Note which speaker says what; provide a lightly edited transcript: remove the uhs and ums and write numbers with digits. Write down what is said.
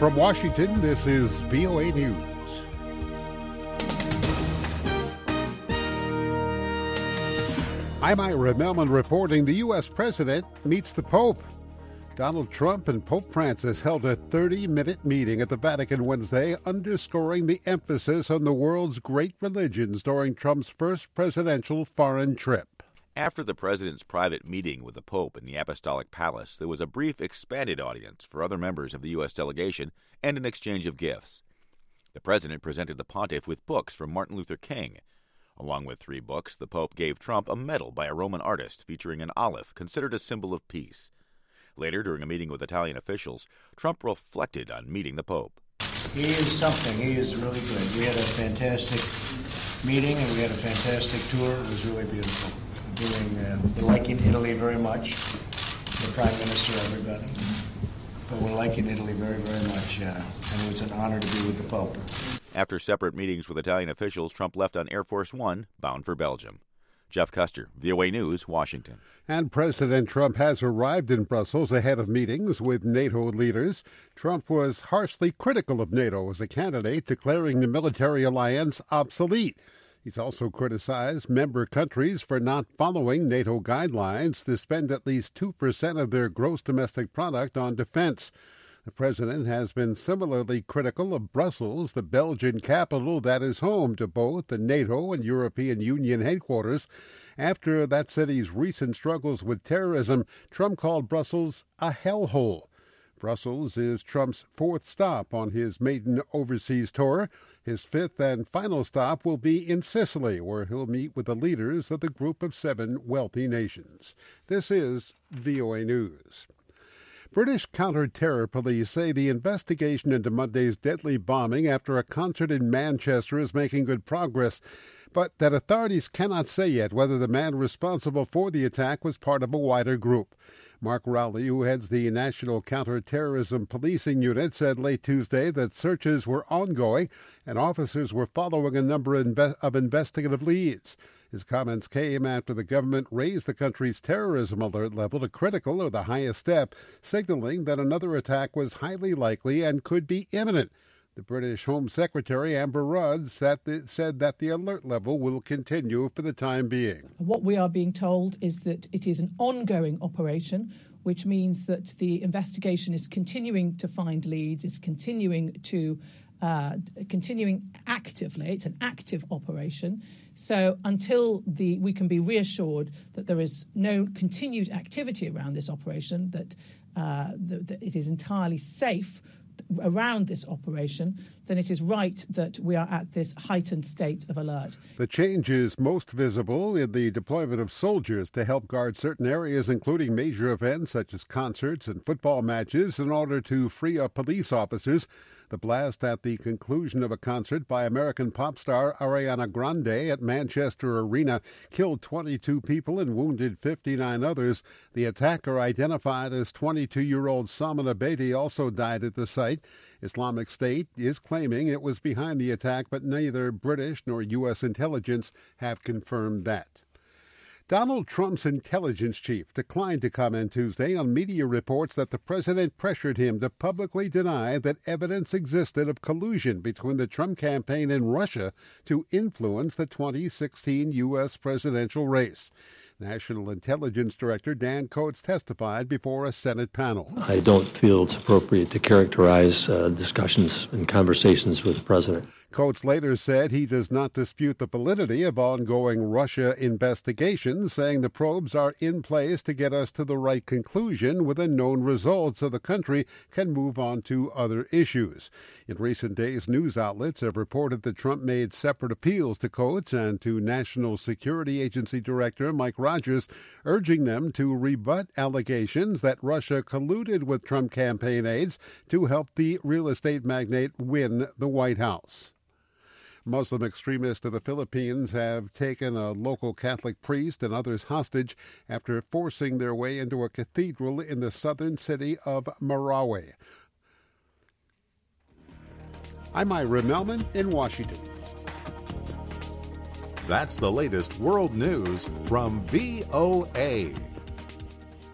Speaker 1: From Washington, this is VOA News. I'm Ira Melman reporting the U.S. President meets the Pope. Donald Trump and Pope Francis held a 30-minute meeting at the Vatican Wednesday, underscoring the emphasis on the world's great religions during Trump's first presidential foreign trip.
Speaker 2: After the president's private meeting with the Pope in the Apostolic Palace, there was a brief expanded audience for other members of the U.S. delegation and an exchange of gifts. The president presented the pontiff with books from Martin Luther King. Along with 3 books, the Pope gave Trump a medal by a Roman artist featuring an olive, considered a symbol of peace. Later, during a meeting with Italian officials, Trump reflected on meeting the Pope.
Speaker 3: He is something. He is really good. We had a fantastic meeting and we had a fantastic tour. It was really beautiful. We're liking Italy very much. The Prime Minister, everybody. But we're liking Italy very, very much. And it was an honor to be with the Pope.
Speaker 2: After separate meetings with Italian officials, Trump left on Air Force One, bound for Belgium. Jeff Custer, VOA News, Washington.
Speaker 1: And President Trump has arrived in Brussels ahead of meetings with NATO leaders. Trump was harshly critical of NATO as a candidate, declaring the military alliance obsolete. He's also criticized member countries for not following NATO guidelines to spend at least 2% of their gross domestic product on defense. The president has been similarly critical of Brussels, the Belgian capital that is home to both the NATO and European Union headquarters. After that city's recent struggles with terrorism, Trump called Brussels a hellhole. Brussels is Trump's 4th stop on his maiden overseas tour. His 5th and final stop will be in Sicily, where he'll meet with the leaders of the group of 7 wealthy nations. This is VOA News. British counter-terror police say the investigation into Monday's deadly bombing after a concert in Manchester is making good progress, but that authorities cannot say yet whether the man responsible for the attack was part of a wider group. Mark Rowley, who heads the National Counter-Terrorism Policing Unit, said late Tuesday that searches were ongoing and officers were following a number of investigative leads. His comments came after the government raised the country's terrorism alert level to critical, or the highest step, signaling that another attack was highly likely and could be imminent. The British Home Secretary, Amber Rudd, said that the alert level will continue for the time being.
Speaker 4: What we are being told is that it is an ongoing operation, which means that the investigation is continuing to find leads, is continuing actively. It's an active operation. So until we can be reassured that there is no continued activity around this operation, that it is entirely safe around this operation, then it is right that we are at this heightened state of alert.
Speaker 1: The change is most visible in the deployment of soldiers to help guard certain areas, including major events such as concerts and football matches, in order to free up police officers. The blast at the conclusion of a concert by American pop star Ariana Grande at Manchester Arena killed 22 people and wounded 59 others. The attacker, identified as 22-year-old Salman Abedi, also died at the site. Islamic State is claiming it was behind the attack, but neither British nor U.S. intelligence have confirmed that. Donald Trump's intelligence chief declined to comment Tuesday on media reports that the president pressured him to publicly deny that evidence existed of collusion between the Trump campaign and Russia to influence the 2016 U.S. presidential race. National Intelligence Director Dan Coats testified before a Senate panel.
Speaker 5: I don't feel it's appropriate to characterize discussions and conversations with the president.
Speaker 1: Coats later said he does not dispute the validity of ongoing Russia investigations, saying the probes are in place to get us to the right conclusion with a known result so the country can move on to other issues. In recent days, news outlets have reported that Trump made separate appeals to Coats and to National Security Agency Director Mike Rogers, urging them to rebut allegations that Russia colluded with Trump campaign aides to help the real estate magnate win the White House. Muslim extremists of the Philippines have taken a local Catholic priest and others hostage after forcing their way into a cathedral in the southern city of Marawi. I'm Ira Melman in Washington.
Speaker 6: That's the latest world news from VOA.